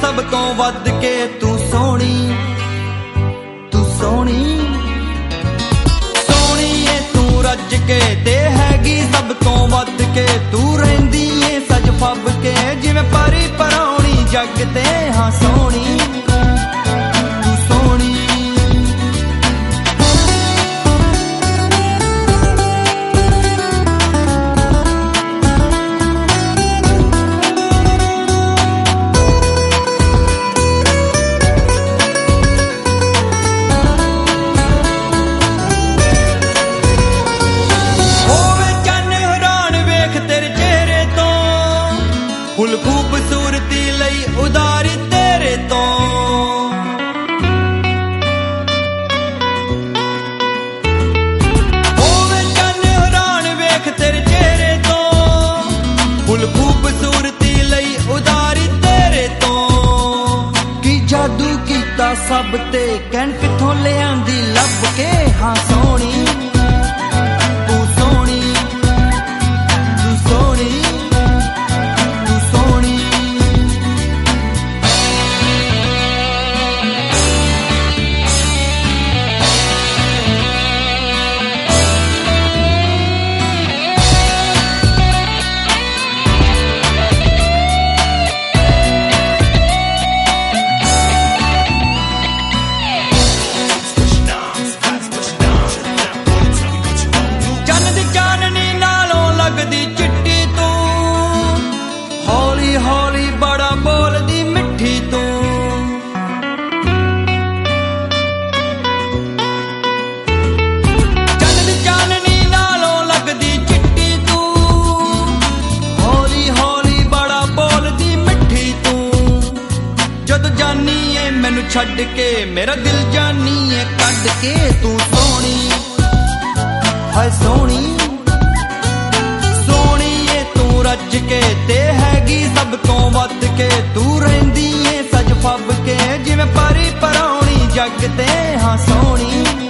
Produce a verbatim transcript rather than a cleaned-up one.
सब तो वध के तू सोहनी, तू सोहनी सोहनी ए तू रज के ते हैगी सब तो वध के तू रहिंदी ए सज फब के जिवें परी परौणी जग ते हाँ सोहनी तू सोहनी। फुल खूबसूरती लई उदारी तेरे तो होवे चन हैरान वेख तेरे चेहरे तो फुल खूबसूरती लई उदारी तेरे तो की जादू कीता सब ते कहन किथों ले आंदी लब के हाँ सोहनी तू सोहनी तू सोहनी लगदी चिट्टी तू हौली हौली बड़ा बोलदी मिठी तू चंद चाननी नालों लगदी चिट्टी तू हौली हौली बड़ा बोलदी मिठी तू जद जानी है मैनू छड्ड के मेरा दिल जानी है कढ के तू सोहनी हाय सोहनी रज के ते हैगी सब तो वध के तू रहिंदी ए सज फब के जिवें परी परौणी जग ते हाँ सोहनी।